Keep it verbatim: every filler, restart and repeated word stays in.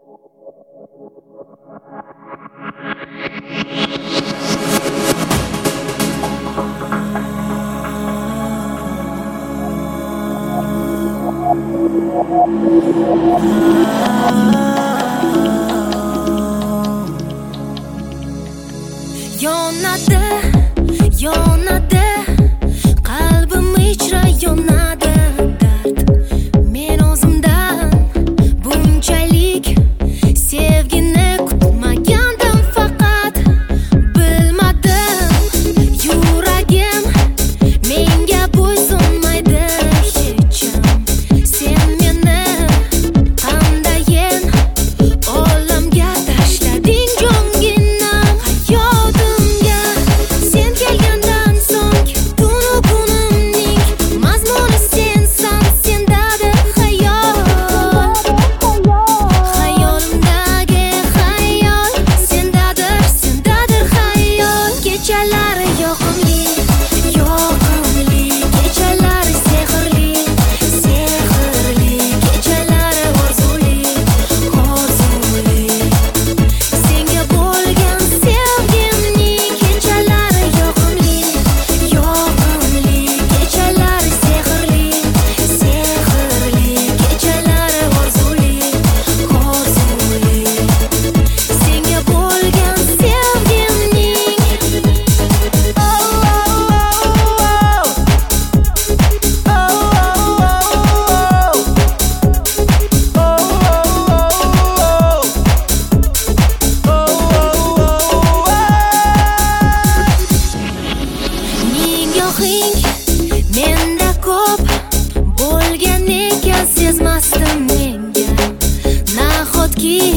Yonadi, yonadi, qalbim ichra yonadi dard. Men o'zimdan bunchalik sevgini kutmagandim, faqat bilmadim. Yuragim menga bo'ysunmaydi hecham. Sen meni qandayin olamga tashlading jonginam. Hayotimga sen kelgandan so'ng tunu kunimning mazmuni sensan, sendadir xayol. Xayolimdagi xayol sendadir, sendadir xayol. Kechalari yoqimli, yoqimli, kechalari sehrli, sehrli, kechalari orzuli, orzuli. Senga bo'lgan sevgimning kechalari yoqimli, yoqimli, kechalari sehrli, sehrli, kechalari orzuli, orzuli. Senga bo'lgan sevgimning nigohing menda ko'p bo'lgan ekan, sezmasdim menga. Nahotki